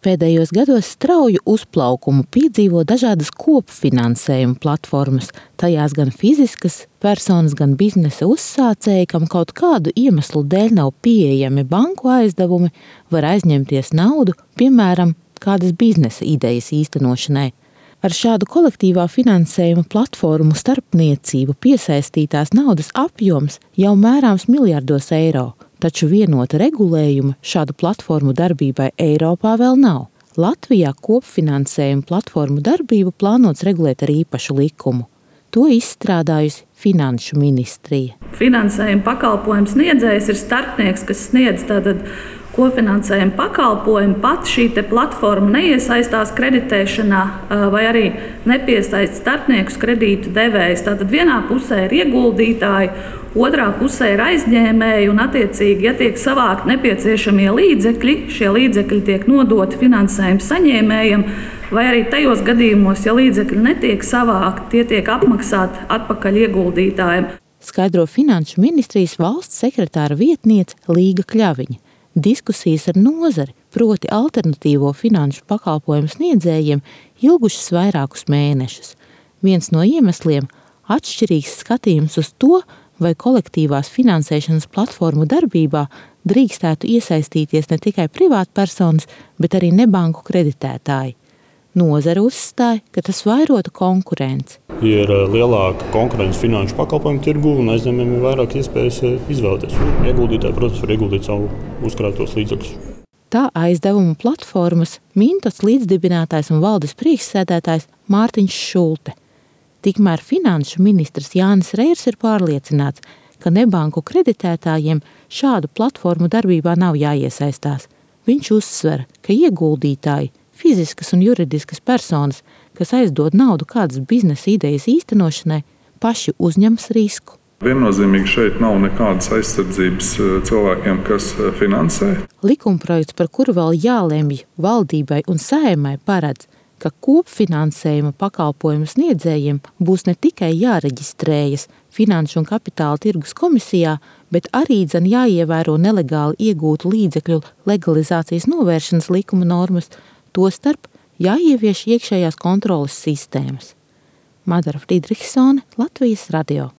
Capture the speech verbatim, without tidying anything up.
Pēdējos gados strauju uzplaukumu piedzīvo dažādas kopfinansējuma platformas, tajās gan fiziskas personas, gan biznesa uzsācēji, kam kaut kādu iemeslu dēļ nav pieejami banku aizdevumi, var aizņemties naudu, piemēram, kādas biznesa idejas īstenošanai. Ar šādu kolektīvā finansējuma platformu starpniecību piesaistītās naudas apjoms jau mērāms miljardos eiro. Taču vienota regulējuma šādu platformu darbībai Eiropā vēl nav. Latvijā kopfinansējuma platformu darbību plānots regulēt ar īpašu likumu. To izstrādājusi Finanšu ministrija. Finansējuma pakalpojums sniedzējs ir starpnieks, kas sniedz tātad kopfinansējuma pakalpojumu. Pat šī te platforma neiesaistās kreditēšanā vai arī nepiesaist starpniekus kredītu devējs. Tātad vienā pusē ir ieguldītāji, otrā pusē ir aizņēmēji un attiecīgi, ja tiek savākt nepieciešamie līdzekļi, šie līdzekļi tiek nodoti finansējuma saņēmējiem, vai arī tajos gadījumos, ja līdzekļi netiek savākti, tie tiek apmaksāti atpakaļ ieguldītājiem. Skaidro Finanšu ministrijas valsts sekretāra vietniece Līga Kļaviņa. Diskusijas ar nozari, proti alternatīvo finanšu pakalpojumu sniedzējiem, ilgušas vairākus mēnešus. Viens no iemesliem – atšķirīgs skatījums uz to, vai kolektīvās finansēšanas platformu darbībā drīkstētu iesaistīties ne tikai privātpersonas, bet arī nebanku kreditētāji. Nozare uzstāja, ka tas vairotu konkurenci. Ir lielāka konkurence finanšu pakalpojumu tirgu un aizņēmējiem ir vairāk iespējas izvēlēties. Ieguldītāji, protams, var ieguldīt savu uzkrātos līdzekļus. Tā aizdevumu platformas Mintos līdzdibinātājs un valdes priekšsēdētājs Mārtiņš Šulte. Tikmēr finanšu ministrs Jānis Reirs ir pārliecināts, ka nebanku kreditētājiem šādu platformu darbībā nav jāiesaistās. Viņš uzsver, ka ieguldītāji, fiziskas un juridiskas personas, kas aizdod naudu kādas biznesa idejas īstenošanai, paši uzņems risku. Viennozīmīgi šeit nav nekādas aizsardzības cilvēkiem, kas finansē. Likumprojekts, par kuru vēl jālemj valdībai un Saeimai, paredz, ka kopfinansējuma pakalpojumu sniedzējiem būs ne tikai jāreģistrējas Finanšu un kapitāla tirgus komisijā, bet arī dzen jāievēro nelegāli iegūtu līdzekļu legalizācijas novēršanas likuma normas, tostarp jāievieš iekšējās kontroles sistēmas. Madara Friedrichsone, Latvijas radio.